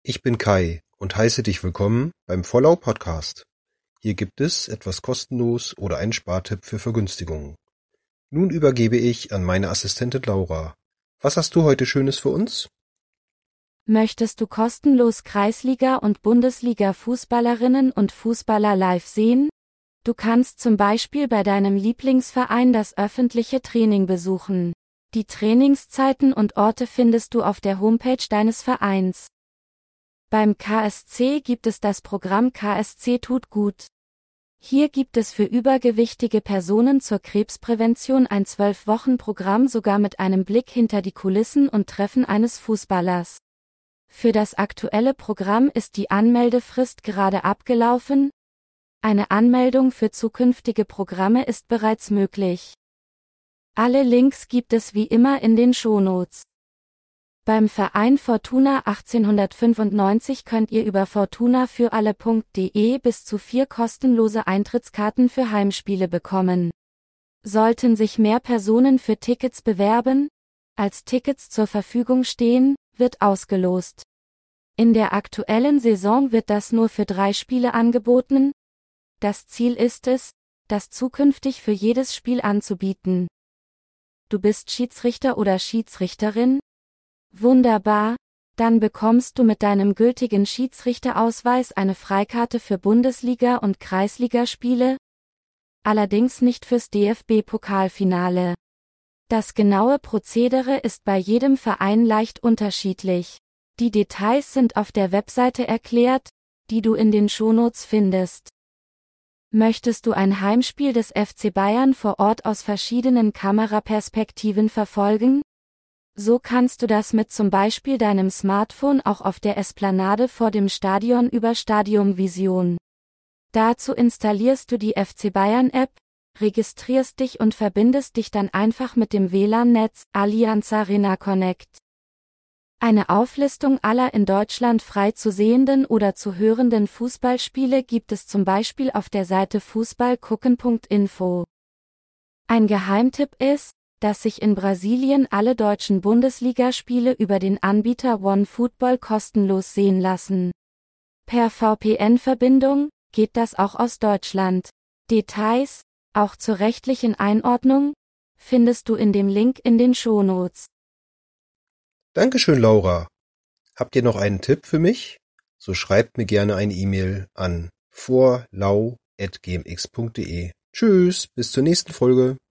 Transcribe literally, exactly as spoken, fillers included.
Ich bin Kai und heiße dich willkommen beim Vollau Podcast. Hier gibt es etwas kostenlos oder einen Spartipp für Vergünstigungen. Nun übergebe ich an meine Assistentin Laura. Was hast du heute Schönes für uns? Möchtest du kostenlos Kreisliga- und Bundesliga-Fußballerinnen und Fußballer live sehen? Du kannst zum Beispiel bei deinem Lieblingsverein das öffentliche Training besuchen. Die Trainingszeiten und Orte findest du auf der Homepage deines Vereins. Beim K S C gibt es das Programm K S C tut gut. Hier gibt es für übergewichtige Personen zur Krebsprävention ein zwölf-Wochen-Programm sogar mit einem Blick hinter die Kulissen und Treffen eines Fußballers. Für das aktuelle Programm ist die Anmeldefrist gerade abgelaufen. Eine Anmeldung für zukünftige Programme ist bereits möglich. Alle Links gibt es wie immer in den Shownotes. Beim Verein Fortuna achtzehnhundertfünfundneunzig könnt ihr über fortunafürAlle punkt de bis zu vier kostenlose Eintrittskarten für Heimspiele bekommen. Sollten sich mehr Personen für Tickets bewerben, als Tickets zur Verfügung stehen, wird ausgelost. In der aktuellen Saison wird das nur für drei Spiele angeboten. Das Ziel ist es, das zukünftig für jedes Spiel anzubieten. Du bist Schiedsrichter oder Schiedsrichterin? Wunderbar, dann bekommst du mit deinem gültigen Schiedsrichterausweis eine Freikarte für Bundesliga- und Kreisligaspiele, allerdings nicht fürs D F B-Pokalfinale. Das genaue Prozedere ist bei jedem Verein leicht unterschiedlich. Die Details sind auf der Webseite erklärt, die du in den Shownotes findest. Möchtest du ein Heimspiel des F C Bayern vor Ort aus verschiedenen Kameraperspektiven verfolgen? So kannst du das mit zum Beispiel deinem Smartphone auch auf der Esplanade vor dem Stadion über Stadium Vision. Dazu installierst du die F C Bayern App, registrierst dich und verbindest dich dann einfach mit dem W L A N-Netz Allianz Arena Connect. Eine Auflistung aller in Deutschland frei zu sehenden oder zu hörenden Fußballspiele gibt es zum Beispiel auf der Seite fußballgucken punkt info. Ein Geheimtipp ist, dass sich in Brasilien alle deutschen Bundesligaspiele über den Anbieter OneFootball kostenlos sehen lassen. Per V P N-Verbindung geht das auch aus Deutschland. Details, auch zur rechtlichen Einordnung, findest du in dem Link in den Shownotes. Dankeschön, Laura. Habt ihr noch einen Tipp für mich? So schreibt mir gerne eine E-Mail an vorlau at gmx punkt de. Tschüss, bis zur nächsten Folge.